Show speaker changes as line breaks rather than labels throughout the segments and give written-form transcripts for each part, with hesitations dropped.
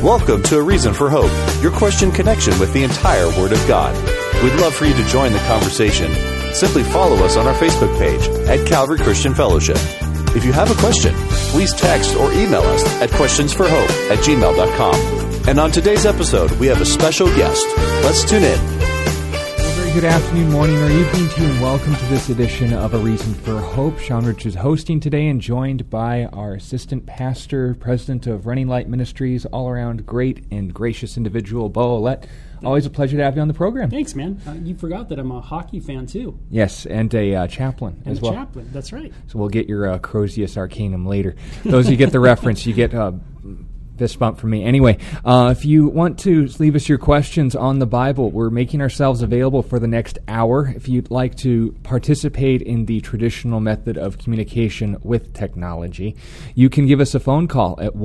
Welcome to A Reason for Hope, your question connection with the entire Word of God. We'd love for you to join the conversation. Simply follow us on our Facebook page at Calvary Christian Fellowship. If you have a question, please text or email us at questionsforhope@gmail.com. And on today's episode, we have a special guest. Let's tune in.
Good afternoon, morning, or evening to you, and welcome to this edition of A Reason for Hope. Sean Rich is hosting today and joined by our assistant pastor, president of Running Light Ministries, all-around great and gracious individual, Bo Ouellette. Always a pleasure to have you on the program.
Thanks, man. You forgot that I'm a hockey fan, too.
Yes, and a chaplain as well.
Chaplain, that's right.
So we'll get your Crozius Arcanum later. Those who get the reference, you get fist bump from me. Anyway, if you want to leave us your questions on the Bible, we're making ourselves available for the next hour. If you'd like to participate in the traditional method of communication with technology, you can give us a phone call at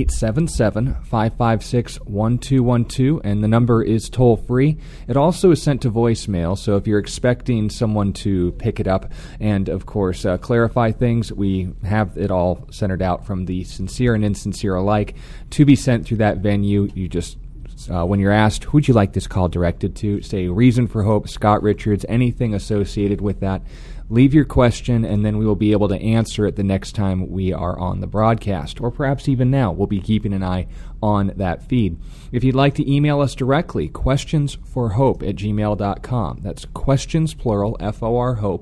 1-877-556-1212, and the number is toll-free. It also is sent to voicemail, so if you're expecting someone to pick it up and, of course, clarify things, we have it all centered out from the sincere and insincere alike to be sent through that venue. You just, when you're asked, who'd you like this call directed to, say Reason for Hope, Scott Richards, anything associated with that. Leave your question, and then we will be able to answer it the next time we are on the broadcast, or perhaps even now. We'll be keeping an eye on that feed. If you'd like to email us directly, questionsforhope@gmail.com. That's questions, plural, F-O-R, hope,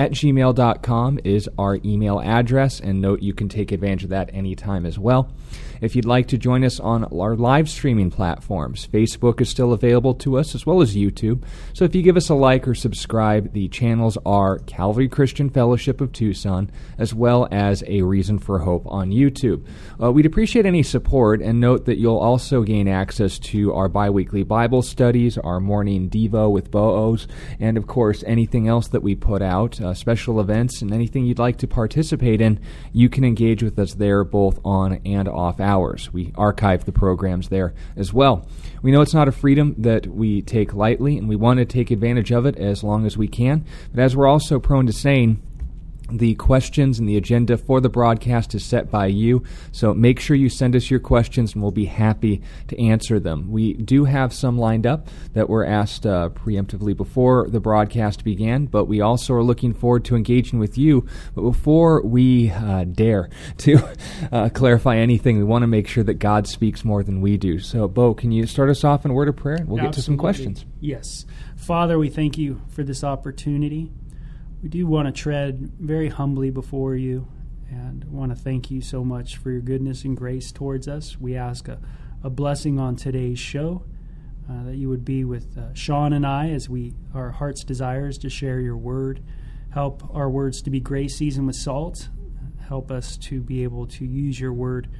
@gmail.com is our email address, and note you can take advantage of that anytime as well. If you'd like to join us on our live streaming platforms, Facebook is still available to us, as well as YouTube. So if you give us a like or subscribe, the channels are Calvary Christian Fellowship of Tucson, as well as A Reason for Hope on YouTube. We'd appreciate any support, and note that you'll also gain access to our biweekly Bible studies, our morning Devo with Bo-Os, and of course anything else that we put out, special events, and anything you'd like to participate in. You can engage with us there both on and off hours. We archive the programs there as well. We know it's not a freedom that we take lightly, and we want to take advantage of it as long as we can. But as we're also prone to saying, the questions and the agenda for the broadcast is set by you, so make sure you send us your questions, and we'll be happy to answer them. We do have some lined up that were asked preemptively before the broadcast began, but we also are looking forward to engaging with you. But before we dare to clarify anything, we want to make sure that God speaks more than we do. So, Bo, can you start us off in a word of prayer, and we'll get to some questions.
Yes. Father, we thank you for this opportunity. We do want to tread very humbly before you, and want to thank you so much for your goodness and grace towards us. We ask a blessing on today's show, that you would be with Sean and I as our heart's desires to share your word. Help our words to be grace seasoned with salt. Help us to be able to use your word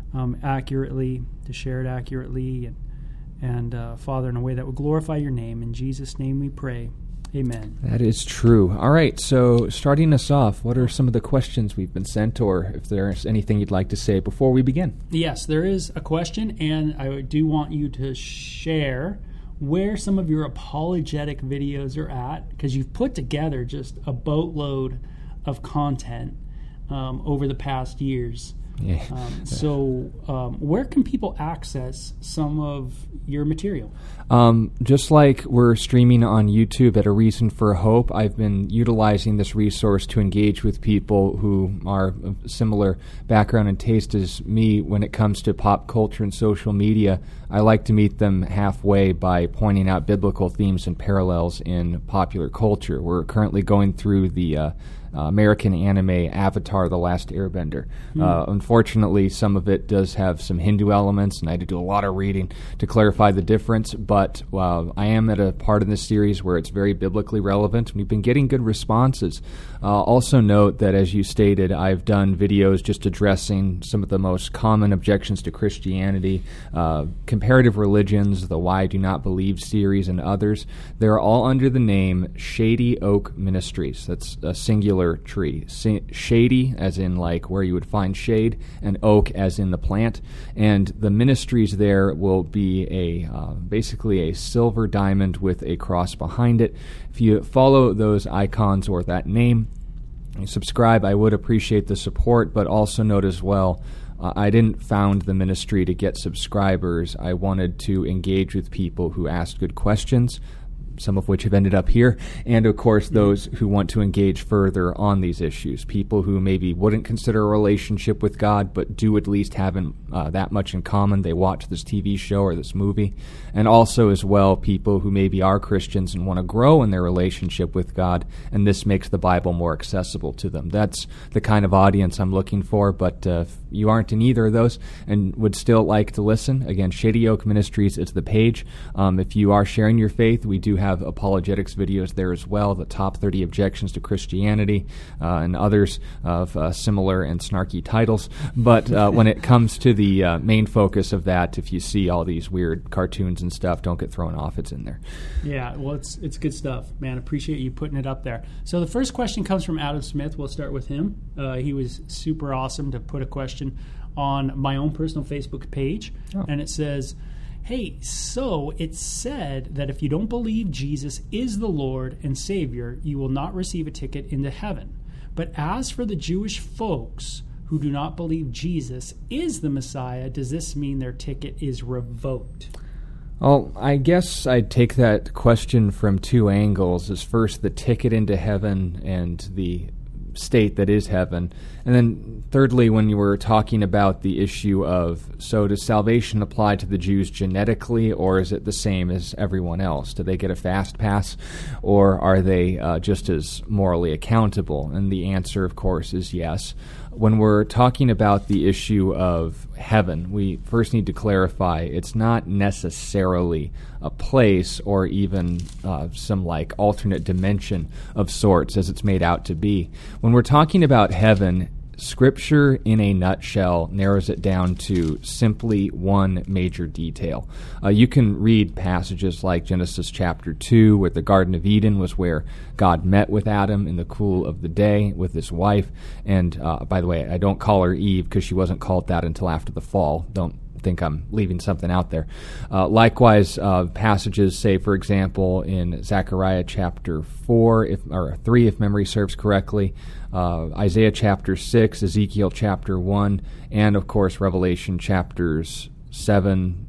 accurately, to share it accurately, and Father, in a way that will glorify your name. In Jesus' name we pray. Amen.
That is true. All right, so starting us off, what are some of the questions we've been sent, or if there's anything you'd like to say before we begin?
Yes, there is a question, and I do want you to share where some of your apologetic videos are at, because you've put together just a boatload of content over the past years.
Yeah.
Where can people access some of your material?
Just like we're streaming on YouTube at A Reason for Hope, I've been utilizing this resource to engage with people who are of similar background and taste as me when it comes to pop culture and social media. I like to meet them halfway by pointing out biblical themes and parallels in popular culture. We're currently going through the American anime Avatar: The Last Airbender. Unfortunately, some of it does have some Hindu elements, and I had to do a lot of reading to clarify the difference, but I am at a part in this series where it's very biblically relevant, and we've been getting good responses. Also note that, as you stated, I've done videos just addressing some of the most common objections to Christianity, comparative religions, the Why I Do Not Believe series, and others. They're all under the name Shady Oak Ministries. That's a singular tree. Shady as in like where you would find shade, and oak as in the plant. And the ministries there will be basically a silver diamond with a cross behind it. If you follow those icons or that name, you subscribe, I would appreciate the support, but also note as well, I didn't found the ministry to get subscribers. I wanted to engage with people who asked good questions, some of which have ended up here, and of course those who want to engage further on these issues, people who maybe wouldn't consider a relationship with God but do at least have that much in common. They watch this TV show or this movie, and also as well people who maybe are Christians and want to grow in their relationship with God, and this makes the Bible more accessible to them. That's the kind of audience I'm looking for, but if you aren't in either of those and would still like to listen, again, Shady Oak Ministries is the page. If you are sharing your faith, we do have apologetics videos there as well, the top 30 objections to Christianity, and others of similar and snarky titles. But when it comes to the main focus of that, if you see all these weird cartoons and stuff, don't get thrown off. It's in there.
Yeah, well, it's good stuff, man. Appreciate you putting it up there. So the first question comes from Adam Smith. We'll start with him. He was super awesome to put a question on my own personal Facebook page, and it says, hey, so it's said that if you don't believe Jesus is the Lord and Savior, you will not receive a ticket into heaven. But as for the Jewish folks who do not believe Jesus is the Messiah, does this mean their ticket is revoked?
Well, I guess I'd take that question from two angles. As first, the ticket into heaven and the state that is heaven. And then thirdly, when you were talking about the issue of, so does salvation apply to the Jews genetically, or is it the same as everyone else? Do they get a fast pass, or are they just as morally accountable? And the answer, of course, is yes. When we're talking about the issue of heaven, we first need to clarify it's not necessarily a place or even some like alternate dimension of sorts as it's made out to be. When we're talking about heaven, Scripture, in a nutshell, narrows it down to simply one major detail. You can read passages like Genesis chapter 2, where the Garden of Eden was where God met with Adam in the cool of the day with his wife. And by the way, I don't call her Eve because she wasn't called that until after the fall. Don't think I'm leaving something out there. Likewise, passages, say, for example, in Zechariah chapter 4, or 3, if memory serves correctly, Isaiah chapter 6, Ezekiel chapter 1, and, of course, Revelation chapters 7,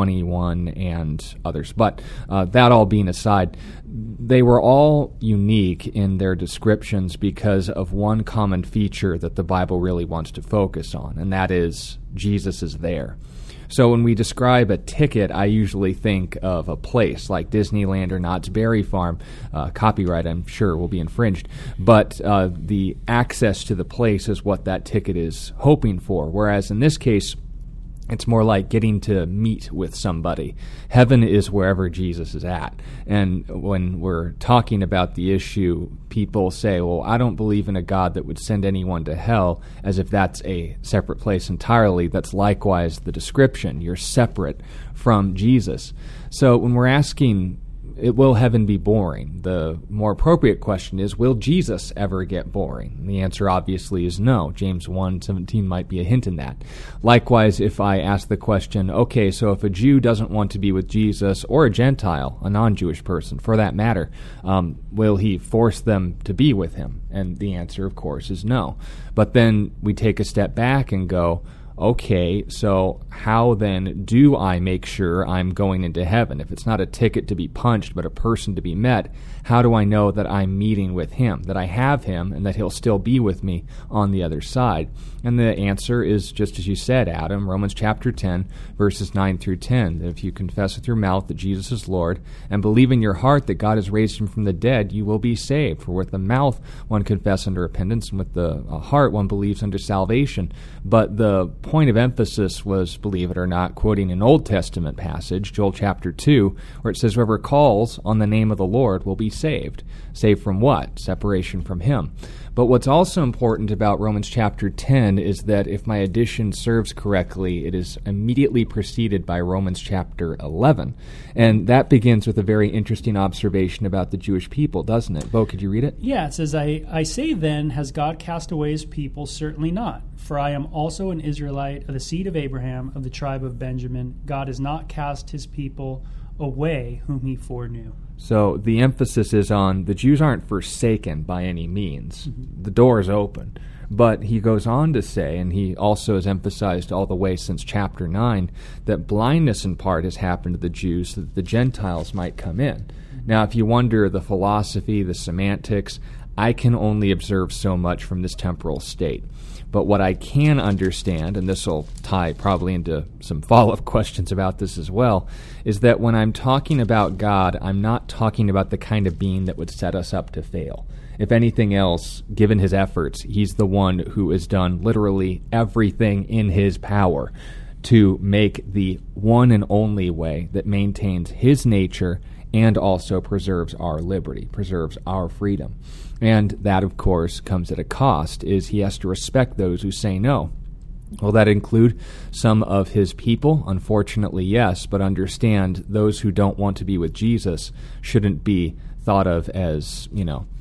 21, and others. But that all being aside, they were all unique in their descriptions because of one common feature that the Bible really wants to focus on, and that is Jesus is there. So when we describe a ticket, I usually think of a place like Disneyland or Knott's Berry Farm. Copyright, I'm sure, will be infringed. But the access to the place is what that ticket is hoping for. Whereas in this case, it's more like getting to meet with somebody. Heaven is wherever Jesus is at. And when we're talking about the issue, people say, well, I don't believe in a God that would send anyone to hell, as if that's a separate place entirely. That's likewise the description. You're separate from Jesus. So when we're asking, will heaven be boring? The more appropriate question is, will Jesus ever get boring? And the answer obviously is no. James 1:17 might be a hint in that. Likewise, if I ask the question, okay, so if a Jew doesn't want to be with Jesus, or a Gentile, a non-Jewish person for that matter, will he force them to be with him? And the answer, of course, is no. But then we take a step back and go, okay, so how then do I make sure I'm going into heaven? If it's not a ticket to be punched, but a person to be met, how do I know that I'm meeting with him, that I have him, and that he'll still be with me on the other side? And the answer is just as you said, Adam, Romans chapter 10, verses 9 through 10, that if you confess with your mouth that Jesus is Lord and believe in your heart that God has raised him from the dead, you will be saved. For with the mouth one confesses unto repentance, and with the heart one believes unto salvation. But the point of emphasis was, believe it or not, quoting an Old Testament passage, Joel chapter 2, where it says, whoever calls on the name of the Lord will be saved. Saved from what? Separation from him. But what's also important about Romans chapter 10 is that if my addition serves correctly, it is immediately preceded by Romans chapter 11. And that begins with a very interesting observation about the Jewish people, doesn't it? Bo, could you read it?
Yeah, it says, I say then, has God cast away his people? Certainly not. For I am also an Israelite of the seed of Abraham, of the tribe of Benjamin. God has not cast his people away whom he foreknew.
So the emphasis is on the Jews aren't forsaken by any means. Mm-hmm. The door is open. But he goes on to say, and he also has emphasized all the way since chapter 9, that blindness in part has happened to the Jews so that the Gentiles might come in. Now, if you wonder the philosophy, the semantics, I can only observe so much from this temporal state. But what I can understand, and this will tie probably into some follow-up questions about this as well, is that when I'm talking about God, I'm not talking about the kind of being that would set us up to fail. If anything else, given his efforts, he's the one who has done literally everything in his power to make the one and only way that maintains his nature and also preserves our liberty, preserves our freedom. And that, of course, comes at a cost, is he has to respect those who say no. Will that include some of his people? Unfortunately, yes, but understand those who don't want to be with Jesus shouldn't be thought of as,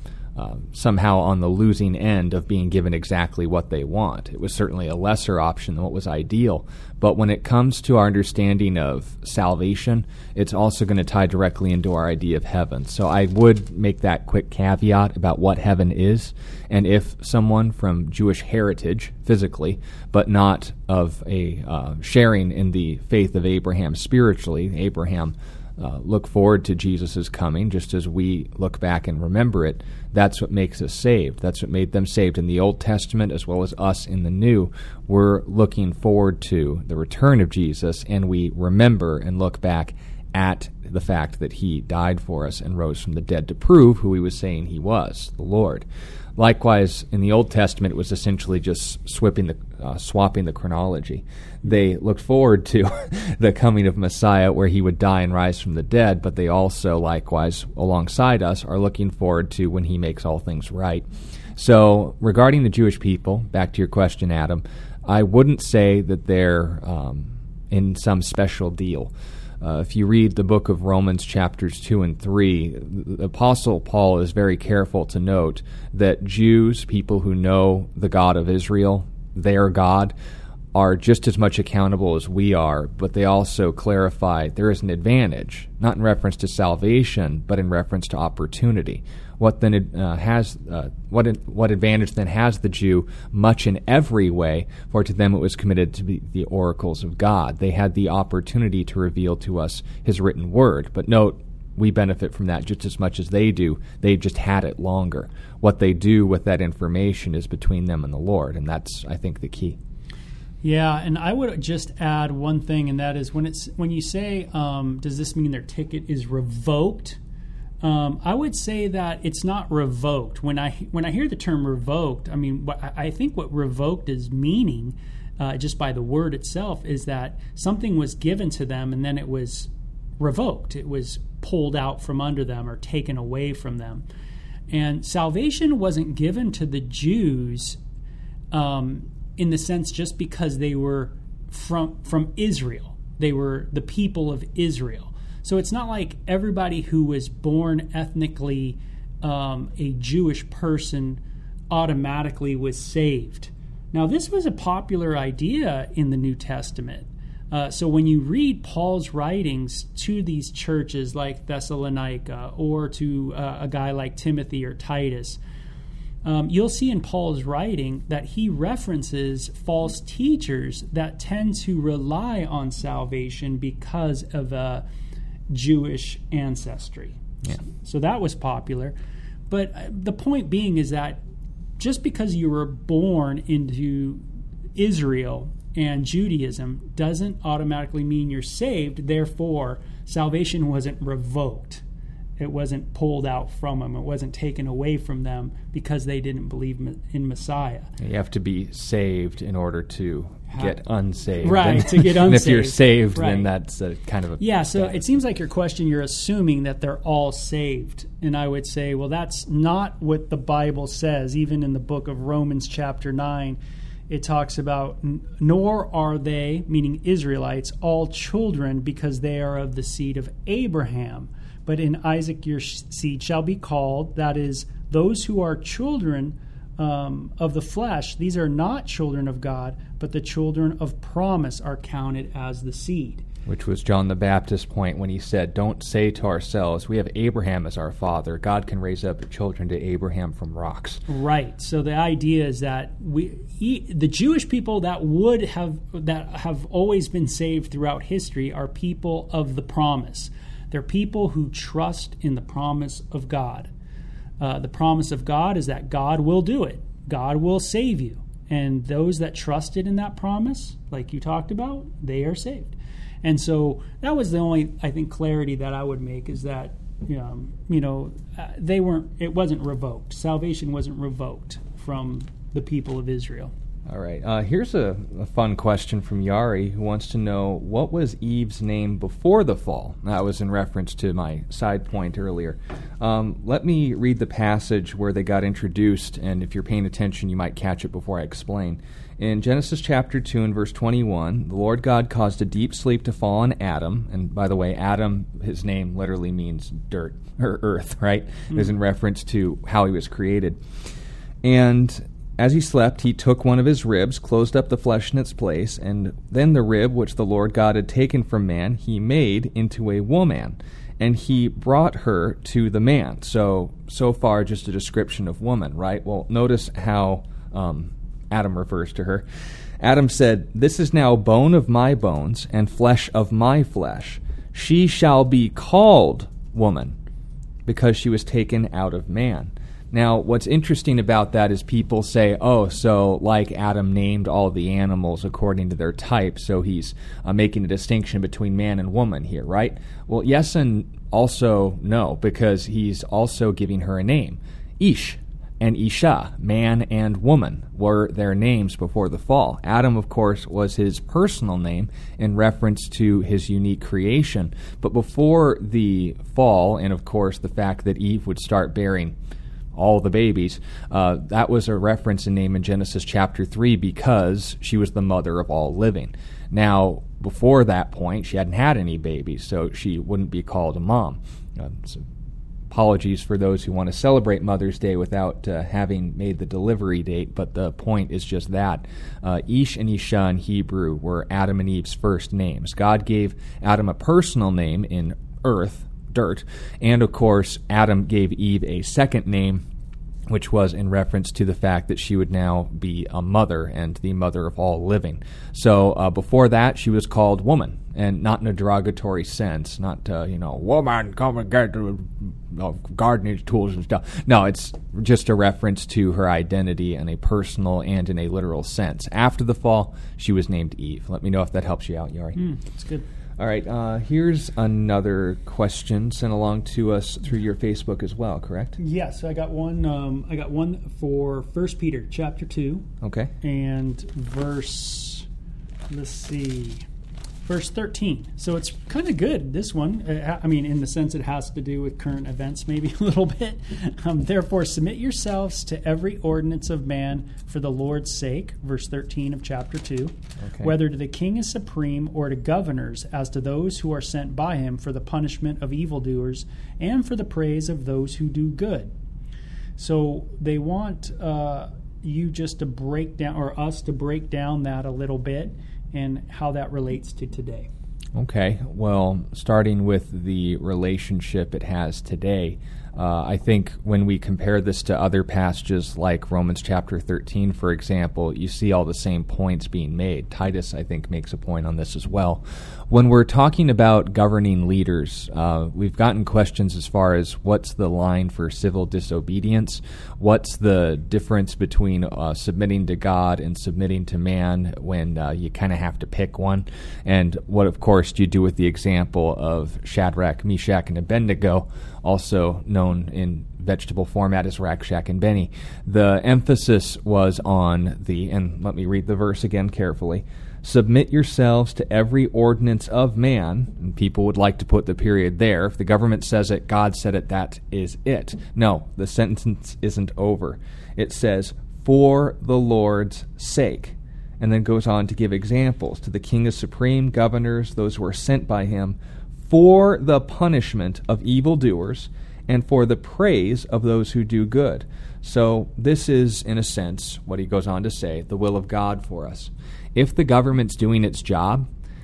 somehow on the losing end of being given exactly what they want. It was certainly a lesser option than what was ideal. But when it comes to our understanding of salvation, it's also going to tie directly into our idea of heaven. So I would make that quick caveat about what heaven is. And if someone from Jewish heritage, physically, but not of a sharing in the faith of Abraham spiritually, Abraham look forward to Jesus' coming, just as we look back and remember it. That's what makes us saved. That's what made them saved in the Old Testament as well as us in the New. We're looking forward to the return of Jesus, and we remember and look back at the fact that he died for us and rose from the dead to prove who he was saying he was, the Lord. Likewise, in the Old Testament, it was essentially just swapping the chronology. They looked forward to the coming of Messiah, where he would die and rise from the dead, but they also, likewise, alongside us, are looking forward to when he makes all things right. So, regarding the Jewish people, back to your question, Adam, I wouldn't say that they're in some special deal. If you read the book of Romans chapters 2 and 3, the Apostle Paul is very careful to note that Jews, people who know the God of Israel, their God, are just as much accountable as we are, but they also clarify there is an advantage, not in reference to salvation, but in reference to opportunity. What advantage then has the Jew? Much in every way, for to them it was committed to be the oracles of God. They had the opportunity to reveal to us his written word. But note, we benefit from that just as much as they do. They've just had it longer. What they do with that information is between them and the Lord, and that's, I think, the key.
Yeah, and I would just add one thing, and that is when you say, does this mean their ticket is revoked? I would say that it's not revoked. When I hear the term revoked, I think what revoked is meaning, just by the word itself, is that something was given to them and then it was revoked. It was pulled out from under them or taken away from them. And salvation wasn't given to the Jews in the sense just because they were from Israel. They were the people of Israel. So it's not like everybody who was born ethnically a Jewish person automatically was saved. Now, this was a popular idea in the New Testament. So when you read Paul's writings to these churches like Thessalonica or to a guy like Timothy or Titus, you'll see in Paul's writing that he references false teachers that tend to rely on salvation because of Jewish ancestry.
Yeah.
So that was popular. But the point being is that just because you were born into Israel and Judaism doesn't automatically mean you're saved. Therefore, salvation wasn't revoked. It wasn't pulled out from them. It wasn't taken away from them because they didn't believe in Messiah.
You have to be saved in order to get unsaved.
Right, to get unsaved.
And if you're saved,
right,
then that's a kind of a...
Yeah, so it seems like your question, you're assuming that they're all saved. And I would say, well, that's not what the Bible says. Even in the book of Romans chapter 9, it talks about, nor are they, meaning Israelites, all children because they are of the seed of Abraham. But in Isaac your seed shall be called, that is, those who are children of the flesh, these are not children of God, but the children of promise are counted as the seed.
Which was John the Baptist's point when he said, don't say to ourselves, we have Abraham as our father. God can raise up children to Abraham from rocks.
Right. So the idea is that the Jewish people that have always been saved throughout history are people of the promise. They're people who trust in the promise of God. The promise of God is that God will do it. God will save you. And those that trusted in that promise, like you talked about, they are saved. And so that was the only, I think, clarity that I would make is that, it wasn't revoked. Salvation wasn't revoked from the people of Israel.
All right. Here's a fun question from Yari, who wants to know, what was Eve's name before the fall? That was in reference to my side point earlier. Let me read the passage where they got introduced, and if you're paying attention, you might catch it before I explain. In Genesis chapter 2 and verse 21, the Lord God caused a deep sleep to fall on Adam. And by the way, Adam, his name literally means dirt, or earth, right? It was in reference to how he was created. And as he slept, he took one of his ribs, closed up the flesh in its place, and then the rib which the Lord God had taken from man, he made into a woman, and he brought her to the man. So far, just a description of woman, right? Well, notice how Adam refers to her. Adam said, "This is now bone of my bones and flesh of my flesh. She shall be called woman, because she was taken out of man." Now, what's interesting about that is people say, so like Adam named all the animals according to their type, so he's making a distinction between man and woman here, right? Well, yes and also no, because he's also giving her a name. Ish and Isha, man and woman, were their names before the fall. Adam, of course, was his personal name in reference to his unique creation. But before the fall, and of course the fact that Eve would start bearing all the babies, that was a reference and name in Genesis chapter 3 because she was the mother of all living. Now, before that point, she hadn't had any babies, so she wouldn't be called a mom. So apologies for those who want to celebrate Mother's Day without having made the delivery date, but the point is just that. Ish and Isha in Hebrew were Adam and Eve's first names. God gave Adam a personal name in earth, dirt, and of course Adam gave Eve a second name, which was in reference to the fact that she would now be a mother and the mother of all living. So before that, she was called woman, and not in a derogatory sense, not, woman, come and get gardening tools and stuff. No, it's just a reference to her identity in a personal and in a literal sense. After the fall, she was named Eve. Let me know if that helps you out, Yari.
That's good.
All right, here's another question sent along to us through your Facebook as well, correct?
Yes, I got one. I got one for 1 Peter chapter 2.
Okay.
And verse 13. So it's kind of good, this one. In the sense it has to do with current events maybe a little bit. Therefore, submit yourselves to every ordinance of man for the Lord's sake, verse 13 of chapter 2, okay. Whether to the king is supreme or to governors, as to those who are sent by him for the punishment of evildoers and for the praise of those who do good. So they want you just to break down, or us to break down that a little bit, and how that relates to today.
Okay, well, starting with the relationship it has today, I think when we compare this to other passages like Romans chapter 13, for example, you see all the same points being made. Titus, I think, makes a point on this as well. When we're talking about governing leaders, we've gotten questions as far as what's the line for civil disobedience, what's the difference between submitting to God and submitting to man when you kind of have to pick one, and what, of course, do you do with the example of Shadrach, Meshach, and Abednego, also known in vegetable format as Rakshak and Benny. The emphasis was on and let me read the verse again carefully, submit yourselves to every ordinance of man, and people would like to put the period there. If the government says it, God said it, that is it. No, the sentence isn't over. It says, for the Lord's sake, and then goes on to give examples. To the king is supreme, governors, those who are sent by him, for the punishment of evildoers, and for the praise of those who do good. So this is, in a sense, what he goes on to say, the will of God for us. If the government's doing its job,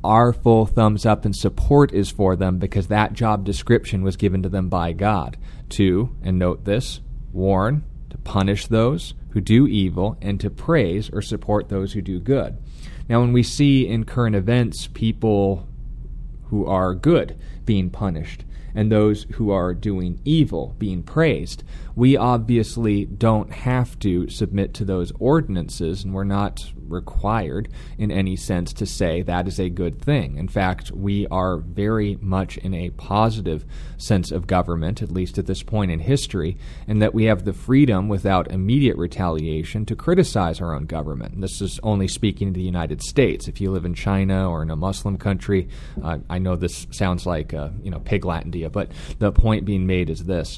our full thumbs up and support is for them because that job description was given to them by God to, and note this, warn, to punish those who do evil, and to praise or support those who do good. Now, when we see in current events people who are good being punished and those who are doing evil being praised, we obviously don't have to submit to those ordinances, and we're not required in any sense to say that is a good thing. In fact, we are very much in a positive sense of government, at least at this point in history, and that we have the freedom without immediate retaliation to criticize our own government. And this is only speaking to the United States. If you live in China or in a Muslim country, I know this sounds like Piglatendia, but the point being made is this.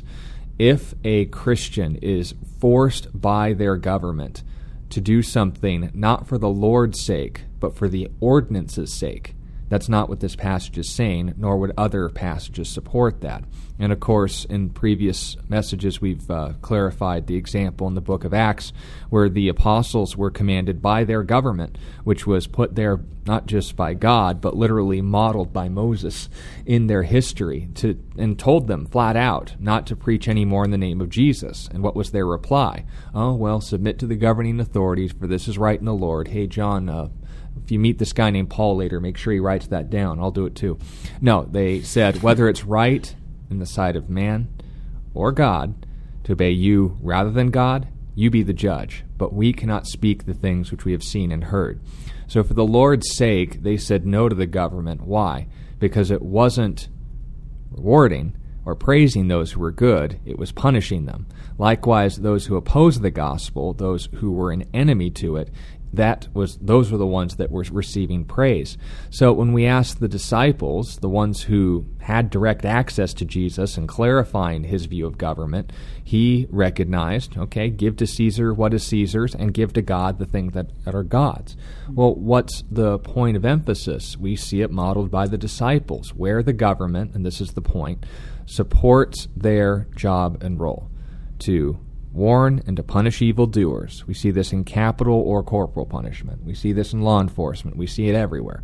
If a Christian is forced by their government to do something not for the Lord's sake, but for the ordinance's sake, that's not what this passage is saying, nor would other passages support that. And of course, in previous messages, we've clarified the example in the book of Acts where the apostles were commanded by their government, which was put there not just by God, but literally modeled by Moses in their history, and told them flat out not to preach any more in the name of Jesus. And what was their reply? Oh, well, submit to the governing authorities, for this is right in the Lord. Hey, John, if you meet this guy named Paul later, make sure he writes that down. I'll do it too. No, they said, whether it's right in the sight of man or God to obey you rather than God, you be the judge. But we cannot speak the things which we have seen and heard. So for the Lord's sake, they said no to the government. Why? Because it wasn't rewarding or praising those who were good, it was punishing them. Likewise, those who opposed the gospel, those who were an enemy to it, those were the ones that were receiving praise. So when we asked the disciples, the ones who had direct access to Jesus and clarifying his view of government, he recognized, okay, give to Caesar what is Caesar's and give to God the things that are God's. Well, what's the point of emphasis? We see it modeled by the disciples, where the government, and this is the point, supports their job and role to warn and to punish evildoers. We see this in capital or corporal punishment. We see this in law enforcement. We see it everywhere.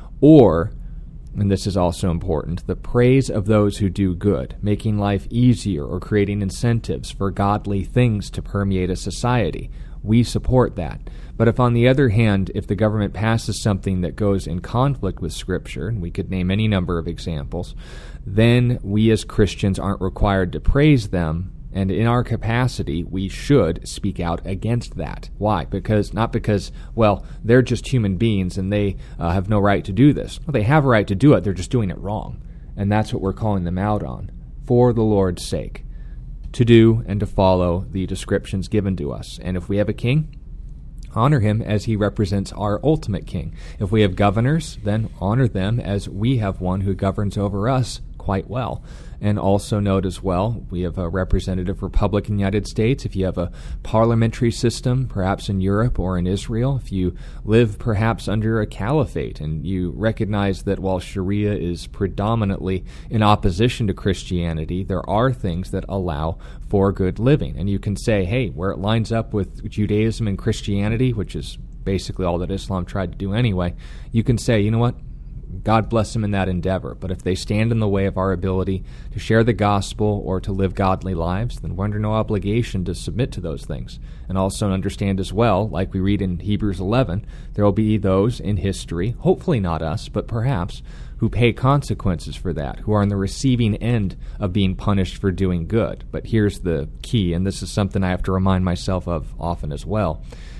Or, and this is also important, the praise of those who do good, making life easier or creating incentives for godly things to permeate a society. We support that. But if, on the other hand, if the government passes something that goes in conflict with Scripture, and we could name any number of examples, then we as Christians aren't required to praise them. And in our capacity, we should speak out against that. Why? Not because, well, they're just human beings and they have no right to do this. Well, they have a right to do it, they're just doing it wrong. And that's what we're calling them out on, for the Lord's sake, to do and to follow the descriptions given to us. And if we have a king, honor him as he represents our ultimate king. If we have governors, then honor them as we have one who governs over us quite well. And also note as well, we have a representative republic in the United States. If you have a parliamentary system, perhaps in Europe or in Israel, if you live perhaps under a caliphate and you recognize that while Sharia is predominantly in opposition to Christianity, there are things that allow for good living. And you can say, hey, where it lines up with Judaism and Christianity, which is basically all that Islam tried to do anyway, you can say, you know what? God bless them in that endeavor. But if they stand in the way of our ability to share the gospel or to live godly lives, then we're under no obligation to submit to those things. And also understand as well, like we read in Hebrews 11, there will be those in history, hopefully not us, but perhaps, who pay consequences for that, who are on the receiving end of being punished for doing good. But here's the key, and this is something I have to remind myself of often as well,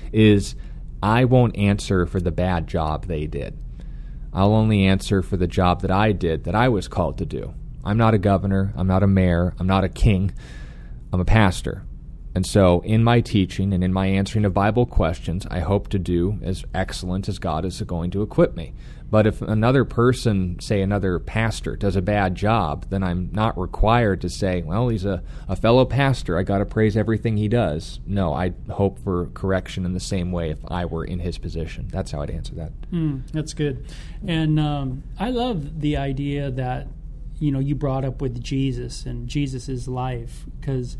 is I won't answer for the bad job they did. I'll only answer for the job that I did, that I was called to do. I'm not a governor. I'm not a mayor. I'm not a king. I'm a pastor. And so in my teaching and in my answering of Bible questions, I hope to do as excellent as God is going to equip me. But if another person, say another pastor, does a bad job, then I'm not required to say, well, he's a fellow pastor, I got to praise everything he does. No, I hope for correction in the same way if I were in his position. That's how I'd answer that.
That's good. And I love the idea that, you brought up with Jesus and Jesus' life, because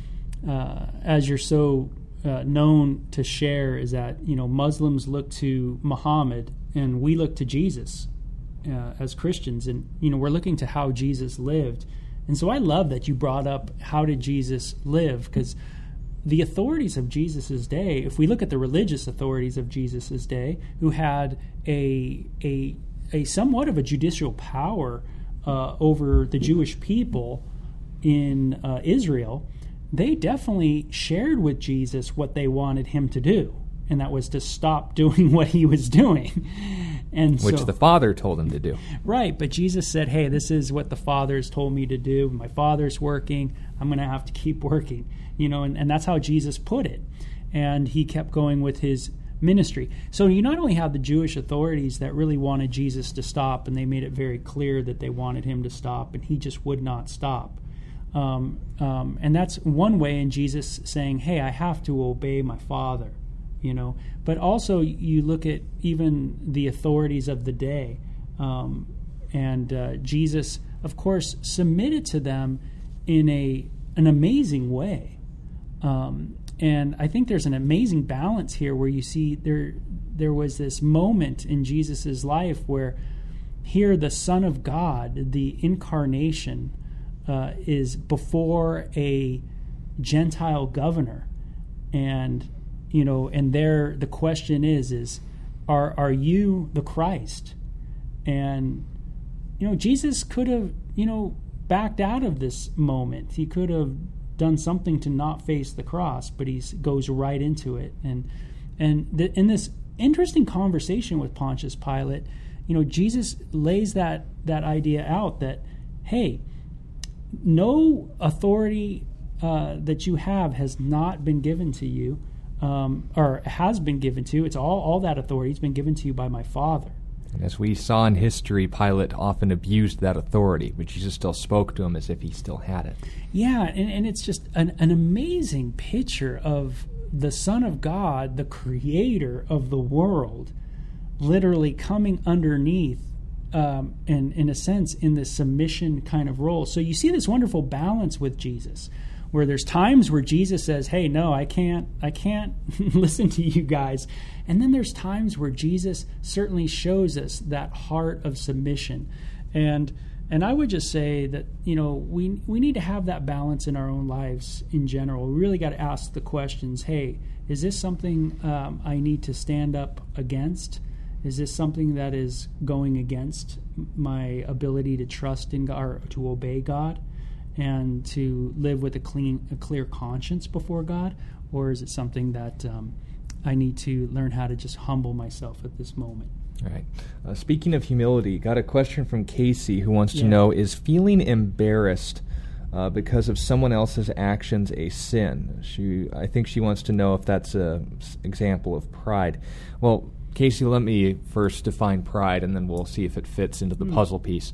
as you're so known to share is that, Muslims look to Muhammad and we look to Jesus. as Christians, and we're looking to how Jesus lived. And so I love that you brought up how did Jesus live, because the authorities of Jesus' day, if we look at the religious authorities of Jesus' day, who had a somewhat of a judicial power over the Jewish people in Israel, they definitely shared with Jesus what they wanted him to do, and that was to stop doing what he was doing. And
which the Father told him to do.
Right, but Jesus said, hey, this is what the Father's told me to do. My Father's working. I'm going to have to keep working. And that's how Jesus put it. And he kept going with his ministry. So you not only have the Jewish authorities that really wanted Jesus to stop, and they made it very clear that they wanted him to stop, and he just would not stop. And that's one way in Jesus saying, hey, I have to obey my Father. But also you look at even the authorities of the day, and Jesus, of course, submitted to them in an amazing way. And I think there's an amazing balance here where you see there was this moment in Jesus' life where here the Son of God, the incarnation, is before a Gentile governor, and there the question is are you the Christ? And Jesus could have backed out of this moment. He could have done something to not face the cross, but he goes right into it. And in this interesting conversation with Pontius Pilate, Jesus lays that idea out that, hey, no authority that you have has not been given to you, or has been given to you. It's all that authority has been given to you by my Father.
And as we saw in history, Pilate often abused that authority, but Jesus still spoke to him as if he still had it.
Yeah, and it's just an amazing picture of the Son of God, the creator of the world, literally coming underneath, and in a sense, in the submission kind of role. So you see this wonderful balance with Jesus, where there's times where Jesus says, hey, no, I can't listen to you guys. And then there's times where Jesus certainly shows us that heart of submission. And I would just say that, we need to have that balance in our own lives in general. We really got to ask the questions, hey, is this something I need to stand up against? Is this something that is going against my ability to trust in God, or to obey God, and to live with a clear conscience before God? Or is it something that I need to learn how to just humble myself at this moment?
All right. Speaking of humility, got a question from Casey who wants to know, is feeling embarrassed because of someone else's actions a sin? I think she wants to know if that's an example of pride. Well, Casey, let me first define pride, and then we'll see if it fits into the puzzle piece.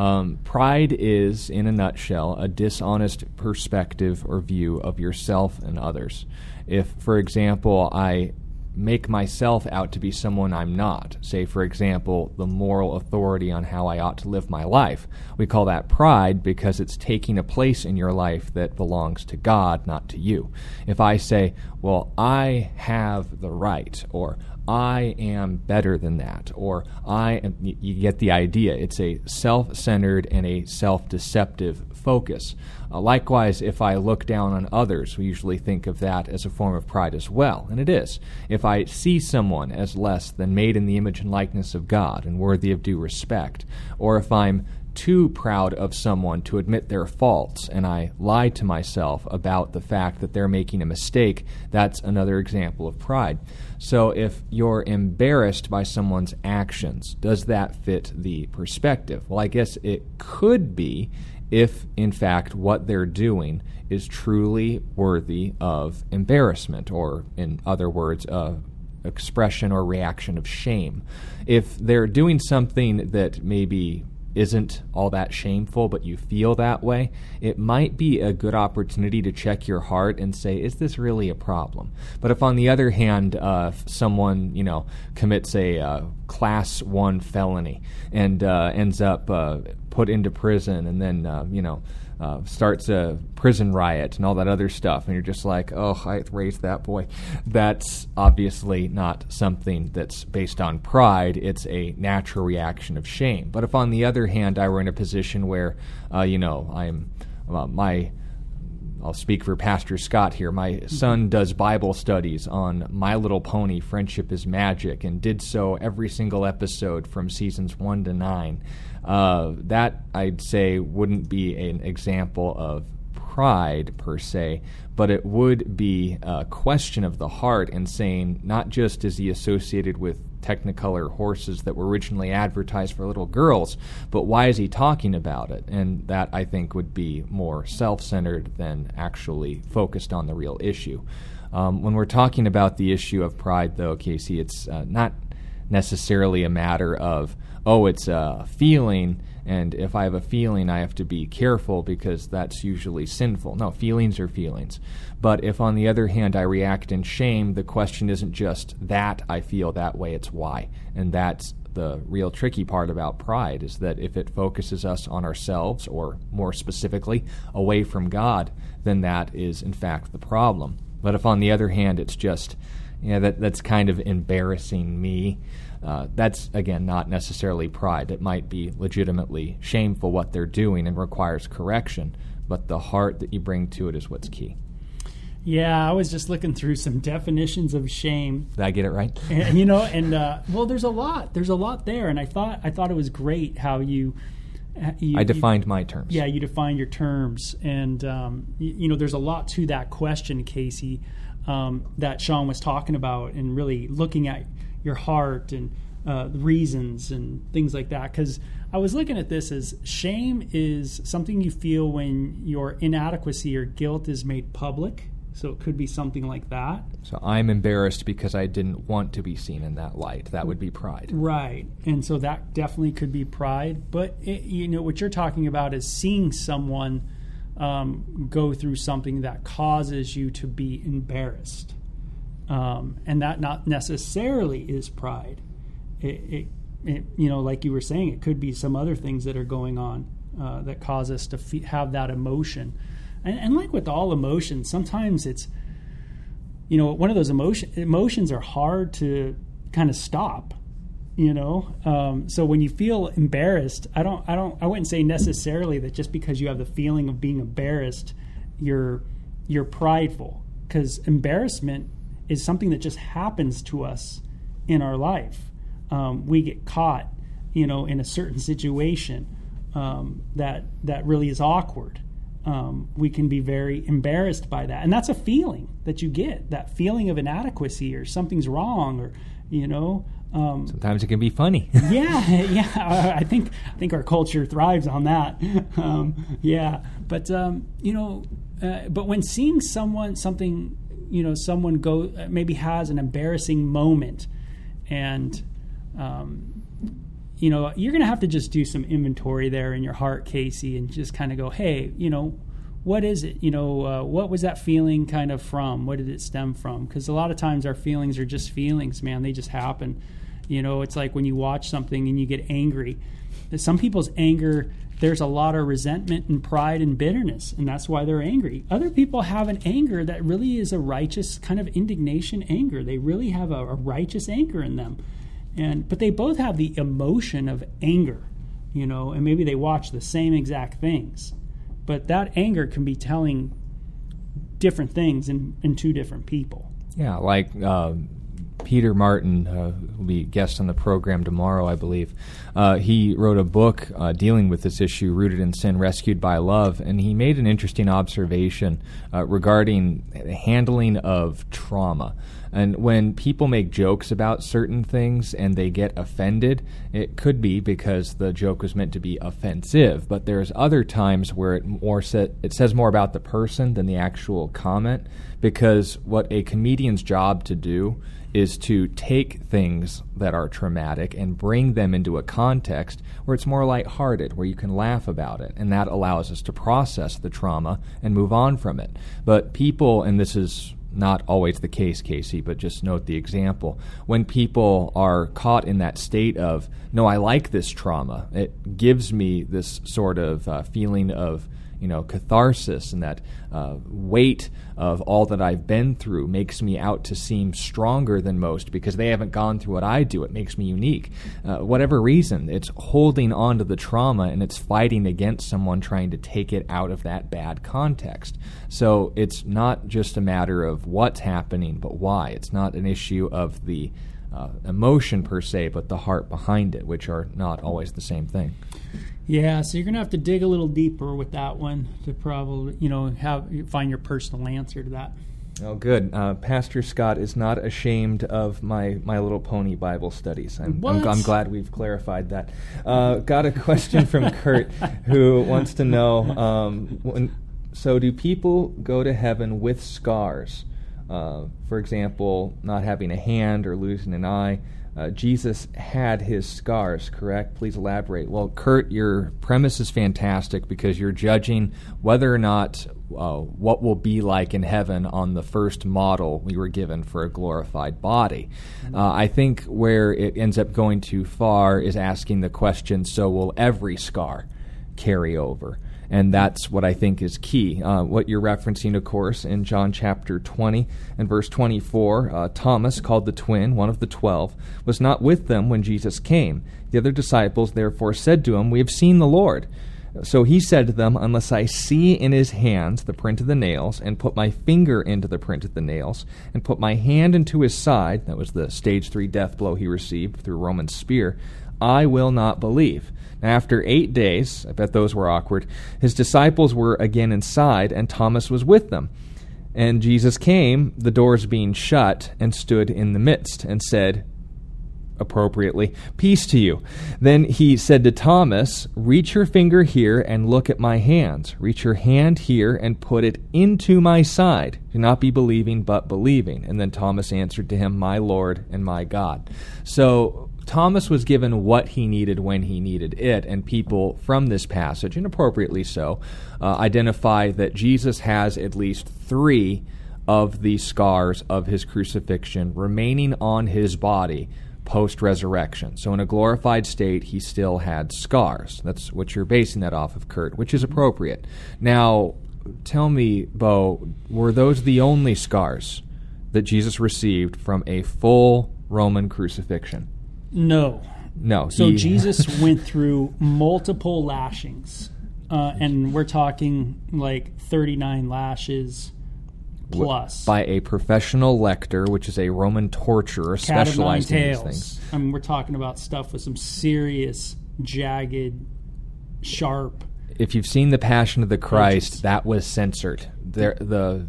Pride is, in a nutshell, a dishonest perspective or view of yourself and others. If, for example, I make myself out to be someone I'm not, say, for example, the moral authority on how I ought to live my life, we call that pride because it's taking a place in your life that belongs to God, not to you. If I say, well, I have the right, or I am better than that, or you get the idea. It's a self-centered and a self-deceptive focus. Likewise, if I look down on others, we usually think of that as a form of pride as well, and it is. If I see someone as less than made in the image and likeness of God and worthy of due respect, or if I'm too proud of someone to admit their faults and I lie to myself about the fact that they're making a mistake, that's another example of pride. So if you're embarrassed by someone's actions, does that fit the perspective? Well, I guess it could be if, in fact, what they're doing is truly worthy of embarrassment, or, in other words, expression or reaction of shame. If they're doing something that maybe isn't all that shameful, but you feel that way, it might be a good opportunity to check your heart and say, is this really a problem? But if, on the other hand, someone commits a class 1 felony and ends up put into prison and then, starts a prison riot and all that other stuff, and you're just like, oh, I raised that boy. That's obviously not something that's based on pride. It's a natural reaction of shame. But if, on the other hand, I were in a position where, I'll speak for Pastor Scott here. My son does Bible studies on My Little Pony, Friendship is Magic, and did so every single episode from seasons 1 to 9. That, I'd say, wouldn't be an example of pride per se, but it would be a question of the heart and saying, not just is he associated with Technicolor horses that were originally advertised for little girls, but why is he talking about it? And that, I think, would be more self-centered than actually focused on the real issue. When we're talking about the issue of pride, though, Casey, it's not necessarily a matter of, it's a feeling, and if I have a feeling, I have to be careful because that's usually sinful. No, feelings are feelings. But if, on the other hand, I react in shame, the question isn't just that I feel that way, it's why. And that's the real tricky part about pride, is that if it focuses us on ourselves, or more specifically, away from God, then that is, in fact, the problem. But if, on the other hand, it's just, that's kind of embarrassing me, that's, again, not necessarily pride. It might be legitimately shameful what they're doing and requires correction, but the heart that you bring to it is what's key.
Yeah, I was just looking through some definitions of shame.
Did I get it right?
And there's a lot there, and I thought it was great how you
I defined my terms.
Yeah, you defined your terms, and there's a lot to that question, Casey, that Sean was talking about, and really looking at your heart and the reasons and things like that. Because I was looking at this as shame is something you feel when your inadequacy or guilt is made public. So it could be something like that. So
I'm embarrassed because I didn't want to be seen in that light. That would be pride.
Right. And so that definitely could be pride. But, what you're talking about is seeing someone go through something that causes you to be embarrassed. And that not necessarily is pride. It like you were saying, it could be some other things that are going on that cause us to have that emotion. And like with all emotions, sometimes it's, one of those emotions are hard to kind of stop, So when you feel embarrassed, I wouldn't say necessarily that just because you have the feeling of being embarrassed, you're prideful, because embarrassment is something that just happens to us in our life. We get caught, in a certain situation that really is awkward. We can be very embarrassed by that. And that's a feeling that you get, that feeling of inadequacy or something's wrong, or,
sometimes it can be funny.
Yeah. I think our culture thrives on that. But when seeing someone go, maybe has an embarrassing moment, and, you're going to have to just do some inventory there in your heart, Casey, and just kind of go, hey, what is it? What was that feeling kind of from? What did it stem from? Because a lot of times our feelings are just feelings, man. They just happen. It's like when you watch something and you get angry. Some people's anger, there's a lot of resentment and pride and bitterness, and that's why they're angry. Other people have an anger that really is a righteous kind of indignation anger. They really have a righteous anger in them. But they both have the emotion of anger, and maybe they watch the same exact things. But that anger can be telling different things in two different people.
Yeah, like Peter Martin, who will be a guest on the program tomorrow, I believe. He wrote a book dealing with this issue, Rooted in Sin, Rescued by Love, and he made an interesting observation regarding the handling of trauma. And when people make jokes about certain things and they get offended, it could be because the joke was meant to be offensive. But there's other times where it says more about the person than the actual comment, because what a comedian's job to do is to take things that are traumatic and bring them into a context where it's more lighthearted, where you can laugh about it, and that allows us to process the trauma and move on from it. But people, and this is not always the case, Casey, but just note the example. When people are caught in that state of, no, I like this trauma, it gives me this sort of feeling of catharsis, and that weight of all that I've been through makes me out to seem stronger than most because they haven't gone through what I do. It makes me unique. Whatever reason, it's holding on to the trauma and it's fighting against someone trying to take it out of that bad context. So it's not just a matter of what's happening, but why. It's not an issue of the emotion per se, but the heart behind it, which are not always the same thing.
Yeah, so you're going to have to dig a little deeper with that one to probably, find your personal answer to that.
Oh, good. Pastor Scott is not ashamed of my Little Pony Bible studies. I'm glad we've clarified that. Got a question from Kurt, who wants to know, so do people go to heaven with scars? For example, not having a hand or losing an eye. Jesus had his scars, correct? Please elaborate. Well, Kurt, your premise is fantastic because you're judging whether or not what will be like in heaven on the first model we were given for a glorified body. I think where it ends up going too far is asking the question, so will every scar carry over? And that's what I think is key. What you're referencing, of course, in John chapter 20 and verse 24, Thomas, called the twin, one of the 12, was not with them when Jesus came. The other disciples therefore said to him, "We have seen the Lord." So he said to them, "Unless I see in his hands the print of the nails, and put my finger into the print of the nails, and put my hand into his side," that was the stage 3 death blow he received through a Roman spear, "I will not believe." After 8 days, I bet those were awkward, his disciples were again inside, and Thomas was with them. And Jesus came, the doors being shut, and stood in the midst, and said, appropriately, "Peace to you." Then he said to Thomas, "Reach your finger here and look at my hands. Reach your hand here and put it into my side. Do not be believing, but believing." And then Thomas answered to him, "My Lord and my God." So Thomas was given what he needed when he needed it, and people from this passage, and appropriately so, identify that Jesus has at least 3 of the scars of his crucifixion remaining on his body post-resurrection. So in a glorified state, he still had scars. That's what you're basing that off of, Kurt, which is appropriate. Now, tell me, Bo, were those the only scars that Jesus received from a full Roman crucifixion?
No. So Jesus went through multiple lashings, and we're talking like 39 lashes plus.
By a professional lector, which is a Roman torturer specialized in these things.
I mean, we're talking about stuff with some serious, jagged, sharp.
If you've seen The Passion of the Christ, that was censored. The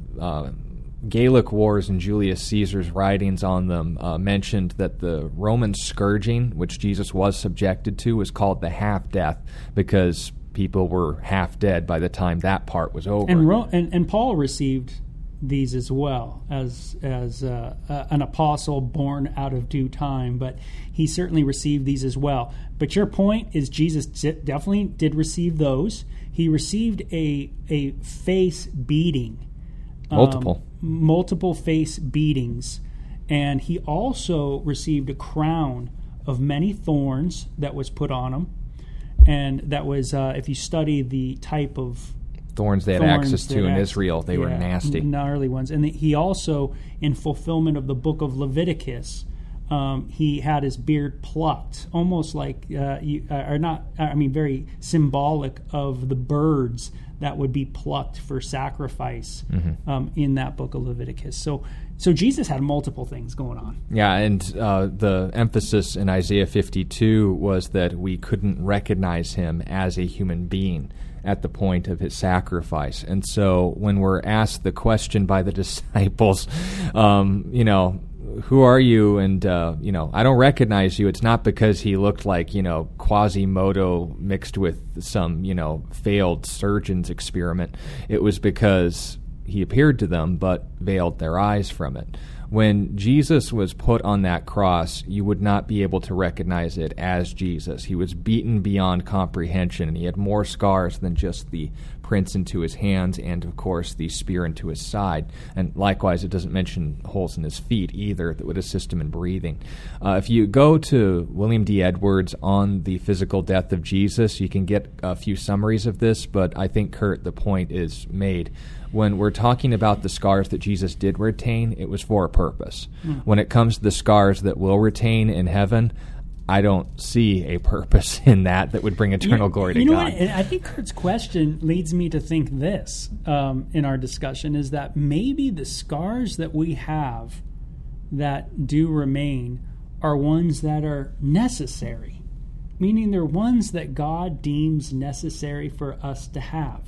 Gallic Wars and Julius Caesar's writings on them mentioned that the Roman scourging, which Jesus was subjected to, was called the half-death because people were half dead by the time that part was over.
And Paul received these as well as an apostle born out of due time, but he certainly received these as well. But your point is Jesus definitely did receive those. He received a face beating. Multiple face beatings. And he also received a crown of many thorns that was put on him. And that was, if you study the type of
thorns they had access to in Israel, they were nasty.
Gnarly ones. And he also, in fulfillment of the book of Leviticus, he had his beard plucked, almost like, very symbolic of the birds that would be plucked for sacrifice in that book of Leviticus. So Jesus had multiple things going on.
Yeah, and the emphasis in Isaiah 52 was that we couldn't recognize him as a human being at the point of his sacrifice. And so when we're asked the question by the disciples, who are you? And, I don't recognize you. It's not because he looked like, Quasimodo mixed with some, failed surgeon's experiment. It was because he appeared to them but veiled their eyes from it. When Jesus was put on that cross, you would not be able to recognize it as Jesus. He was beaten beyond comprehension, and he had more scars than just the prints into his hands and, of course, the spear into his side. And likewise, it doesn't mention holes in his feet either that would assist him in breathing. If you go to William D. Edwards on the physical death of Jesus, you can get a few summaries of this, but I think, Kurt, the point is made. When we're talking about the scars that Jesus did retain, it was for a purpose. When it comes to the scars that will retain in heaven, I don't see a purpose in that would bring eternal glory to God.
What? I think Kurt's question leads me to think this in our discussion, is that maybe the scars that we have that do remain are ones that are necessary, meaning they're ones that God deems necessary for us to have.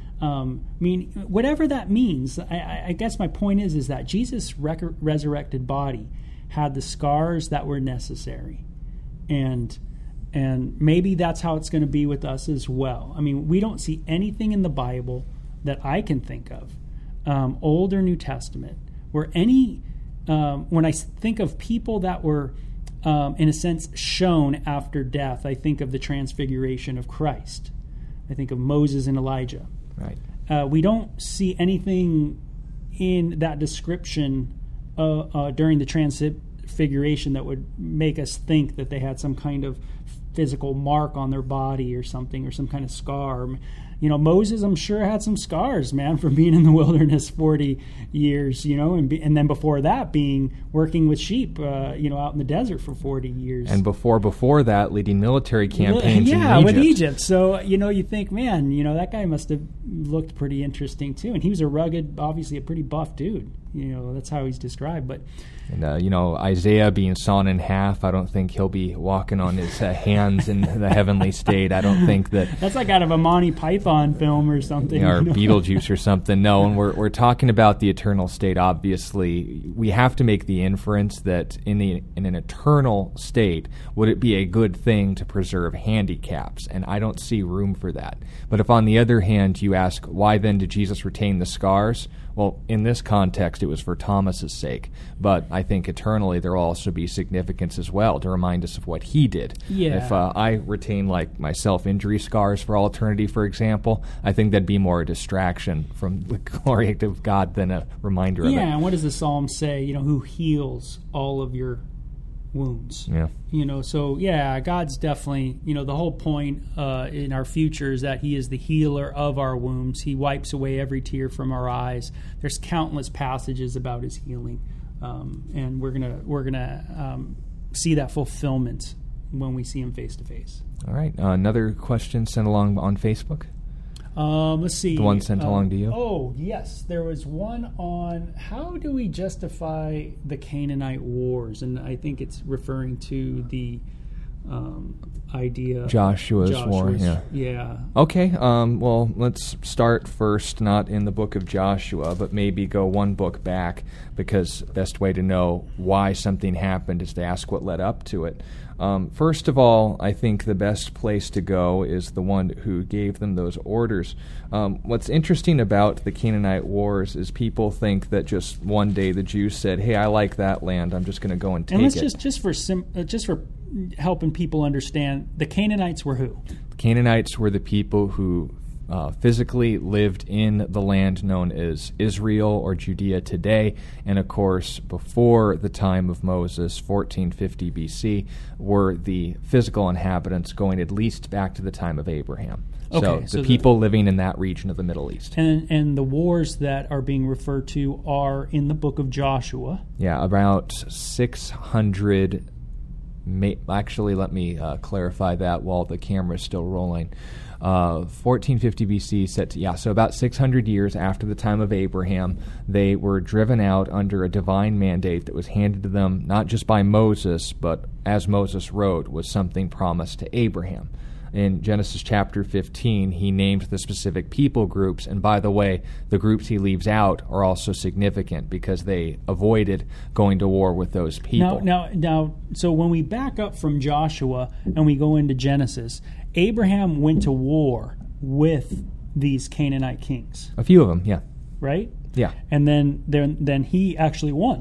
Whatever that means, I guess my point is that Jesus' resurrected body had the scars that were necessary. And maybe that's how it's going to be with us as well. I mean, we don't see anything in the Bible that I can think of, Old or New Testament, where when I think of people that were, in a sense, shown after death, I think of the transfiguration of Christ. I think of Moses and Elijah.
Right.
We don't see anything in that description during the transfiguration that would make us think that they had some kind of physical mark on their body or something, or some kind of scar. Moses, I'm sure, had some scars, man, from being in the wilderness 40 years, and then before that working with sheep, out in the desert for 40 years.
And before that, leading military campaigns in Egypt.
With Egypt. So, you think, man, that guy must have looked pretty interesting too. And he was a rugged, obviously a pretty buff dude. That's how he's described. But
Isaiah being sawn in half, I don't think he'll be walking on his hands in the heavenly state. I don't think that...
That's like out of a Monty Python film or something.
Or Beetlejuice or something. No, when we're talking about the eternal state, obviously, we have to make the inference that in an eternal state, would it be a good thing to preserve handicaps? And I don't see room for that. But if, on the other hand, you ask, why then did Jesus retain the scars? Well, in this context, it was for Thomas's sake. But I think eternally there will also be significance as well to remind us of what he did.
Yeah.
If I retain, like, my self-injury scars for all eternity, for example, I think that'd be more a distraction from the glory of God than a reminder of it.
Yeah, and what does the Psalm say? Who heals all of your wounds?
Yeah.
So, yeah, God's definitely, the whole point in our future is that he is the healer of our wounds. He wipes away every tear from our eyes. There's countless passages about his healing. And we're gonna see that fulfillment when we see him face to face.
All right. Another question sent along on Facebook.
Let's see.
The one sent along to you?
Oh, yes. There was one on how do we justify the Canaanite wars? And I think it's referring to the idea
Joshua's war.
Yeah.
Okay. Well, let's start first, not in the book of Joshua, but maybe go one book back, because the best way to know why something happened is to ask what led up to it. First of all, I think the best place to go is the one who gave them those orders. What's interesting about the Canaanite wars is people think that just one day the Jews said, "Hey, I like that land. I'm just going to go and take it."
And just for helping people understand, the Canaanites were who?
The Canaanites were the people who physically lived in the land known as Israel or Judea today, and of course before the time of Moses, 1450 BC, were the physical inhabitants going at least back to the time of Abraham.
Okay,
so the people living in that region of the Middle East.
And the wars that are being referred to are in the book of Joshua.
Yeah, about 600. Actually, let me clarify that while the camera is still rolling. 1450 BC, so about 600 years after the time of Abraham, they were driven out under a divine mandate that was handed to them not just by Moses, but as Moses wrote, was something promised to Abraham. In Genesis chapter 15, he named the specific people groups, and by the way, the groups he leaves out are also significant because they avoided going to war with those people.
Now, so when we back up from Joshua and we go into Genesis, Abraham went to war with these Canaanite kings.
A few of them, yeah.
Right?
Yeah.
And then he actually won.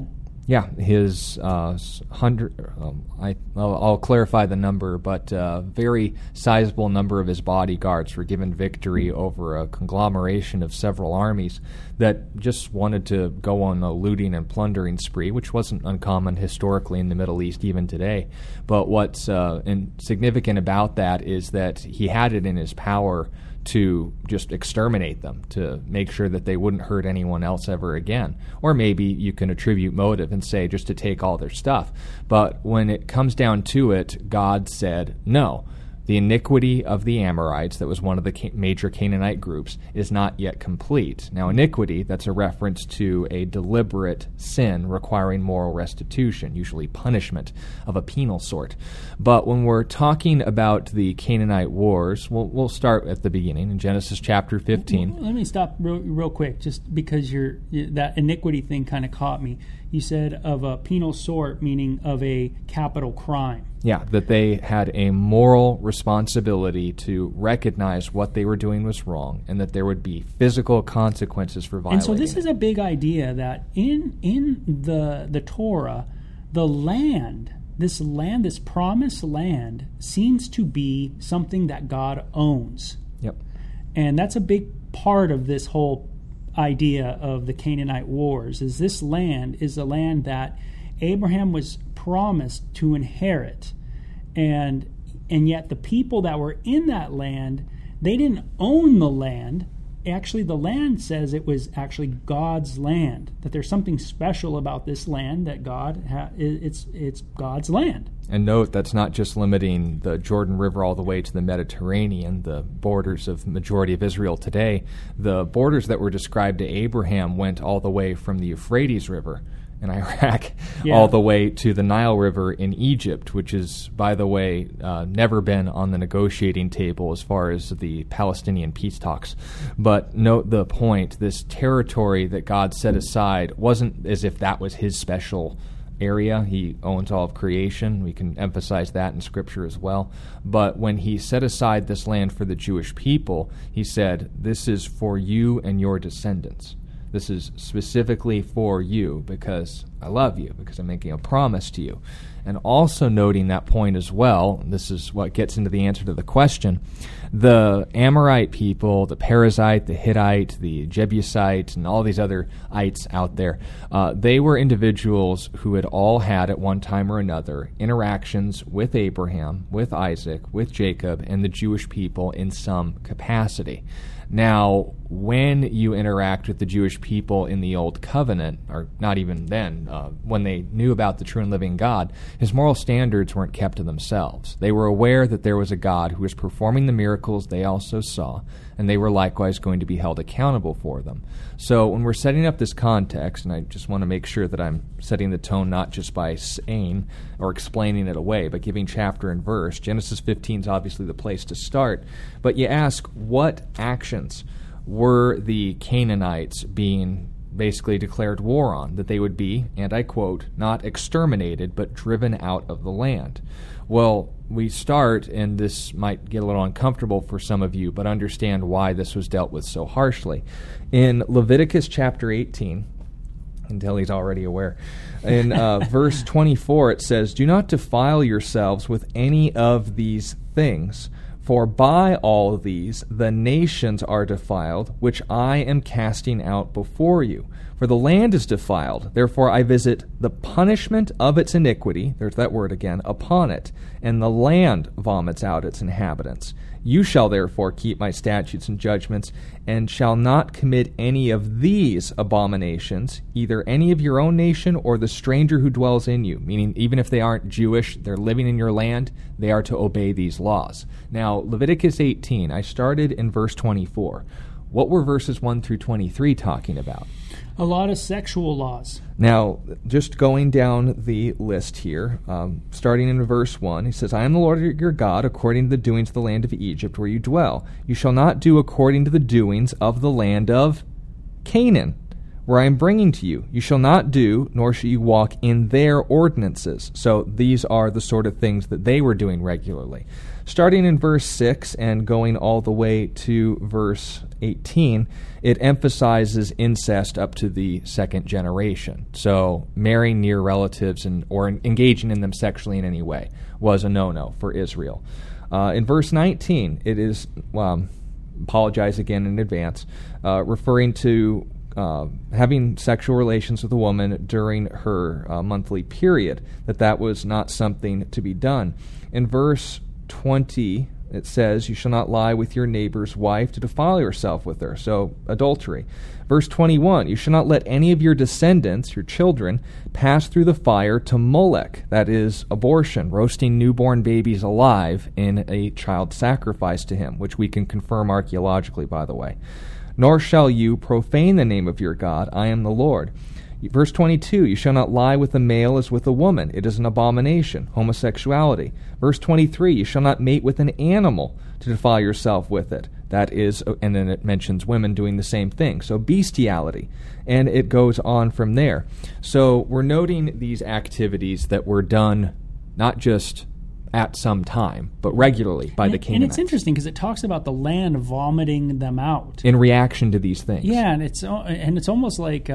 Yeah, his 100. I'll clarify the number, but very sizable number of his bodyguards were given victory over a conglomeration of several armies that just wanted to go on a looting and plundering spree, which wasn't uncommon historically in the Middle East even today. But what's significant about that is that he had it in his power to just exterminate them, to make sure that they wouldn't hurt anyone else ever again. Or maybe you can attribute motive and say just to take all their stuff. But when it comes down to it, God said no. The iniquity of the Amorites, that was one of the major Canaanite groups, is not yet complete. Now, iniquity, that's a reference to a deliberate sin requiring moral restitution, usually punishment of a penal sort. But when we're talking about the Canaanite wars, we'll start at the beginning in Genesis chapter 15.
Let me stop real quick, just because that iniquity thing kind of caught me. You said of a penal sort, meaning of a capital crime.
Yeah, that they had a moral responsibility to recognize what they were doing was wrong, and that there would be physical consequences for violating.
And so this is a big idea that in the Torah, the land, this promised land, seems to be something that God owns.
Yep.
And that's a big part of this whole idea of the Canaanite wars, is this land is a land that Abraham was promised to inherit, and yet the people that were in that land, they didn't own the land. Actually, the land says it was actually God's land, that there's something special about this land, that it's God's land.
And note, that's not just limiting the Jordan River all the way to the Mediterranean, the borders of the majority of Israel today. The borders that were described to Abraham went all the way from the Euphrates River in Iraq all the way to the Nile River in Egypt, which is, by the way, never been on the negotiating table as far as the Palestinian peace talks. But note the point, this territory that God set aside wasn't as if that was his special area. He owns all of creation. We can emphasize that in Scripture as well. But when he set aside this land for the Jewish people, he said, this is for you and your descendants. This is specifically for you because I love you, because I'm making a promise to you. And also noting that point as well, this is what gets into the answer to the question, the Amorite people, the Perizzite, the Hittite, the Jebusite, and all these other ites out there, they were individuals who had all had at one time or another interactions with Abraham, with Isaac, with Jacob, and the Jewish people in some capacity. Now, when you interact with the Jewish people in the Old Covenant, or not even then, when they knew about the true and living God, his moral standards weren't kept to themselves. They were aware that there was a God who was performing the miracles they also saw, and they were likewise going to be held accountable for them. So when we're setting up this context, and I just want to make sure that I'm setting the tone not just by saying or explaining it away, but giving chapter and verse, Genesis 15 is obviously the place to start. But you ask, what actions were the Canaanites being basically declared war on? That they would be, and I quote, not exterminated, but driven out of the land. Well, we start, and this might get a little uncomfortable for some of you, but understand why this was dealt with so harshly. In Leviticus chapter 18, until he's already aware, in verse 24 it says, do not defile yourselves with any of these things, for by all these the nations are defiled, which I am casting out before you. For the land is defiled, therefore I visit the punishment of its iniquity, there's that word again, upon it, and the land vomits out its inhabitants. You shall therefore keep my statutes and judgments, and shall not commit any of these abominations, either any of your own nation or the stranger who dwells in you. Meaning, even if they aren't Jewish, they're living in your land, they are to obey these laws. Now, Leviticus 18, I started in verse 24. What were verses 1 through 23 talking about?
A lot of sexual laws.
Now, just going down the list here, starting in verse 1, he says, I am the Lord your God, according to the doings of the land of Egypt, where you dwell. You shall not do according to the doings of the land of Canaan, where I am bringing to you. You shall not do, nor shall you walk in their ordinances. So these are the sort of things that they were doing regularly. Starting in verse 6 and going all the way to verse 18, it emphasizes incest up to the second generation. So marrying near relatives or engaging in them sexually in any way was a no-no for Israel. In verse 19, it is, apologize again in advance, referring to having sexual relations with a woman during her monthly period, that was not something to be done. In verse 20, it says, you shall not lie with your neighbor's wife to defile yourself with her. So, adultery. Verse 21, you shall not let any of your descendants, your children, pass through the fire to Molech. That is abortion, roasting newborn babies alive in a child sacrifice to him, which we can confirm archaeologically, by the way. Nor shall you profane the name of your God. I am the Lord. Verse 22, you shall not lie with a male as with a woman. It is an abomination, homosexuality. Verse 23, you shall not mate with an animal to defile yourself with it. That is, and then it mentions women doing the same thing. So bestiality. And it goes on from there. So we're noting these activities that were done not just at some time, but regularly by the Canaanites.
And it's interesting because it talks about the land vomiting them out
in reaction to these things.
Yeah, and it's almost like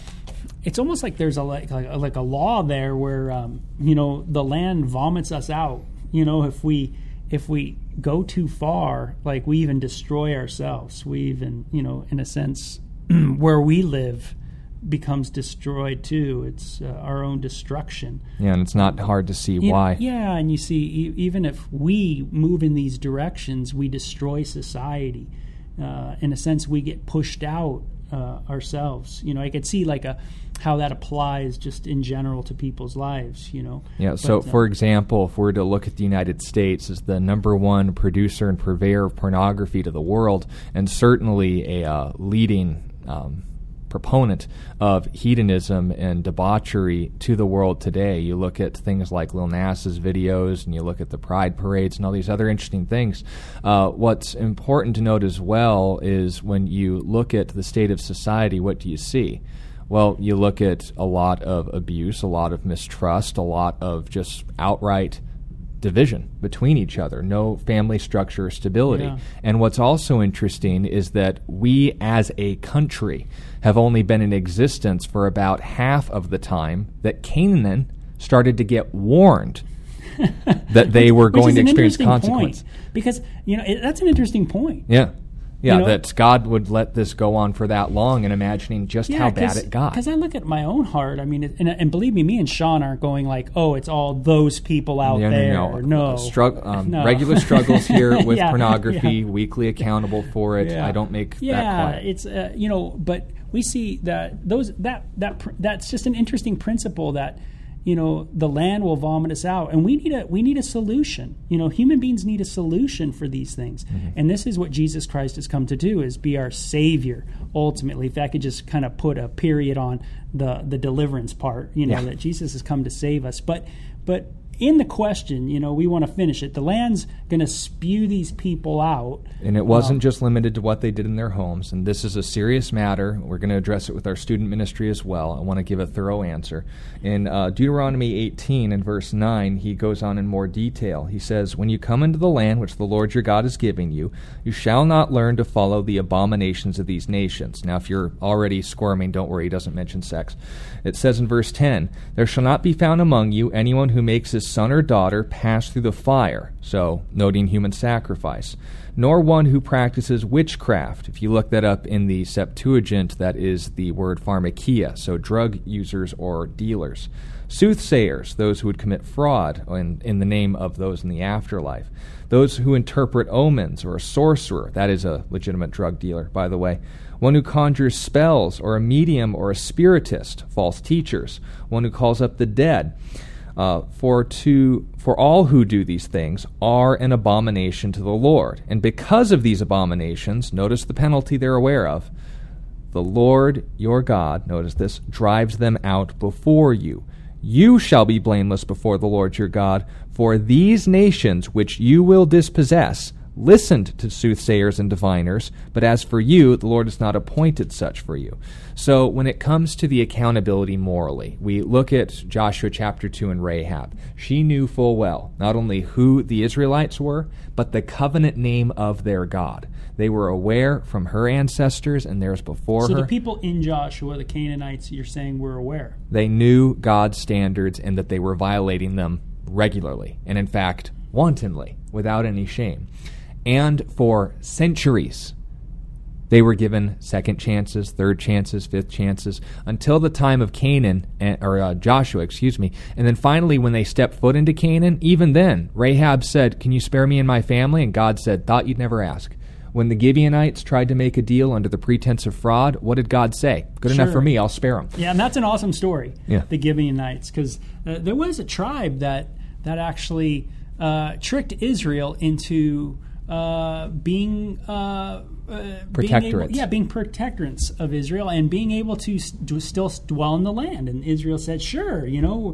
there's a law there where the land vomits us out. If we go too far, like we even destroy ourselves. We even in a sense where we live becomes destroyed too. It's our own destruction.
Yeah, and it's not hard to see why.
Yeah, and you see, even if we move in these directions, we destroy society. In a sense, we get pushed out ourselves. I could see how that applies just in general to people's lives.
Yeah. So, for example, if we're to look at the United States as the number one producer and purveyor of pornography to the world, and certainly a leading proponent of hedonism and debauchery to the world today. You look at things like Lil Nas's videos, and you look at the pride parades and all these other interesting things. What's important to note as well is when you look at the state of society, what do you see? Well, you look at a lot of abuse, a lot of mistrust, a lot of just outright division between each other, no family structure or stability. Yeah. And what's also interesting is that we as a country have only been in existence for about half of the time that Canaan started to get warned that they were going to experience consequences.
Because, that's an interesting point.
Yeah. Yeah, that God would let this go on for that long, and imagining just how bad it got.
Because I look at my own heart, and believe me and Sean aren't going like, oh, it's all those people out there. No.
Regular struggles here with pornography, weekly accountable for it. Yeah. I don't make that quiet.
It's but we see that that's just an interesting principle that the land will vomit us out, and we need a solution. Human beings need a solution for these things, and this is what Jesus Christ has come to do: is be our Savior. Ultimately, if I could just kind of put a period on the deliverance part, that Jesus has come to save us. But in the question, we want to finish it. The land's going to spew these people out.
And it wasn't just limited to what they did in their homes. And this is a serious matter. We're going to address it with our student ministry as well. I want to give a thorough answer. In Deuteronomy 18 and verse 9, he goes on in more detail. He says, when you come into the land which the Lord your God is giving you, you shall not learn to follow the abominations of these nations. Now, if you're already squirming, don't worry, he doesn't mention sex. It says in verse 10, there shall not be found among you anyone who makes his son or daughter pass through the fire, so noting human sacrifice, nor one who practices witchcraft. If you look that up in the Septuagint, that is the word pharmakia, so drug users or dealers. Soothsayers, those who would commit fraud in the name of those in the afterlife. Those who interpret omens, or a sorcerer, that is a legitimate drug dealer, by the way. One who conjures spells, or a medium, or a spiritist, false teachers. One who calls up the dead. For all who do these things are an abomination to the Lord. And because of these abominations, notice the penalty they're aware of, the Lord your God, notice this, drives them out before you. You shall be blameless before the Lord your God, for these nations which you will dispossess, listened to soothsayers and diviners, but as for you, the Lord has not appointed such for you. So when it comes to the accountability morally, we look at Joshua chapter 2 and Rahab. She knew full well not only who the Israelites were, but the covenant name of their God. They were aware from her ancestors and theirs before her.
So the people in Joshua, the Canaanites, you're saying were aware?
They knew God's standards and that they were violating them regularly, and in fact, wantonly, without any shame. And for centuries, they were given second chances, third chances, fifth chances, until the time of Joshua, and then finally when they stepped foot into Canaan, even then, Rahab said, "Can you spare me and my family?" And God said, "Thought you'd never ask." When the Gibeonites tried to make a deal under the pretense of fraud, what did God say? Good enough for me, I'll spare them.
Yeah, and that's an awesome story,
yeah.
The Gibeonites, because there was a tribe that actually tricked Israel into being
protectorates.
Being protectorates of Israel and being able to still dwell in the land. And Israel said, "Sure,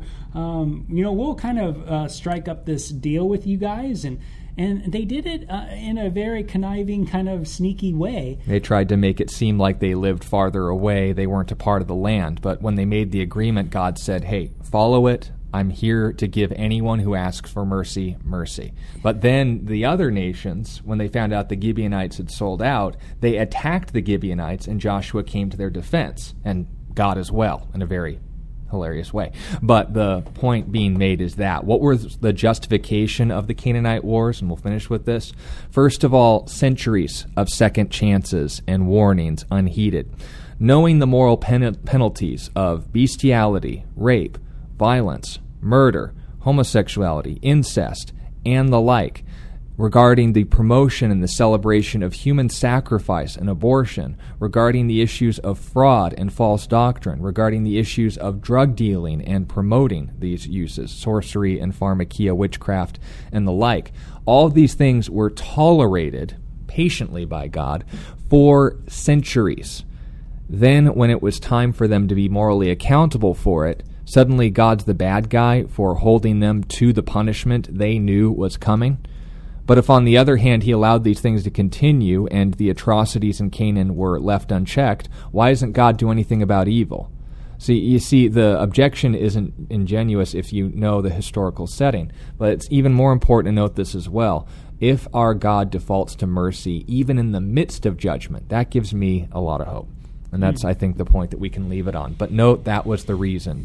we'll kind of strike up this deal with you guys." And they did it in a very conniving, kind of sneaky way.
They tried to make it seem like they lived farther away. They weren't a part of the land. But when they made the agreement, God said, "Hey, follow it. I'm here to give anyone who asks for mercy, mercy." But then the other nations, when they found out the Gibeonites had sold out, they attacked the Gibeonites, and Joshua came to their defense, and God as well, in a very hilarious way. But the point being made is that what was the justification of the Canaanite wars? And we'll finish with this. First of all, centuries of second chances and warnings unheeded. Knowing the moral penalties of bestiality, rape, violence, murder, homosexuality, incest, and the like, regarding the promotion and the celebration of human sacrifice and abortion, regarding the issues of fraud and false doctrine, regarding the issues of drug dealing and promoting these uses, sorcery and pharmakia, witchcraft, and the like. All of these things were tolerated patiently by God for centuries. Then, when it was time for them to be morally accountable for it, suddenly God's the bad guy for holding them to the punishment they knew was coming. But if on the other hand he allowed these things to continue and the atrocities in Canaan were left unchecked, why doesn't God do anything about evil? You see, the objection isn't ingenuous if you know the historical setting, but it's even more important to note this as well. If our God defaults to mercy, even in the midst of judgment, that gives me a lot of hope. And that's, I think, the point that we can leave it on. But note that was the reason.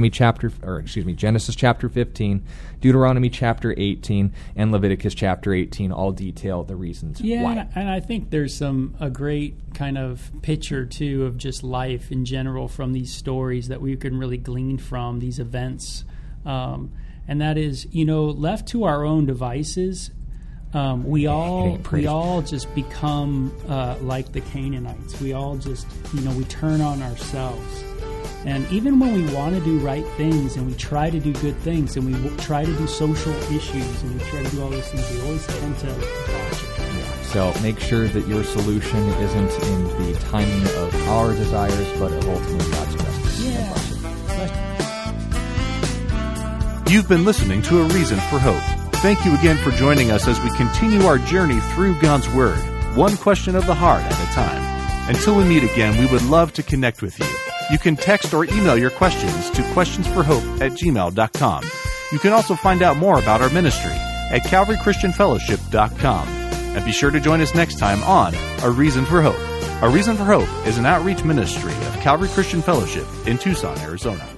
Genesis chapter 15, Deuteronomy chapter 18, and Leviticus chapter 18 all detail the reasons why.
Yeah, and I think there's a great kind of picture, too, of just life in general from these stories that we can really glean from these events. And that is, left to our own devices, we all just become like the Canaanites. We all just, we turn on ourselves. And even when we want to do right things and we try to do good things and we try to do social issues and we try to do all those things, we always tend to botch it.
Yeah. So make sure that your solution isn't in the timing of our desires, but of ultimately God's justice.
Yeah.
You've been listening to A Reason for Hope. Thank you again for joining us as we continue our journey through God's Word, one question of the heart at a time. Until we meet again, we would love to connect with you. You can text or email your questions to questionsforhope@gmail.com. You can also find out more about our ministry at calvarychristianfellowship.com. And be sure to join us next time on A Reason for Hope. A Reason for Hope is an outreach ministry of Calvary Christian Fellowship in Tucson, Arizona.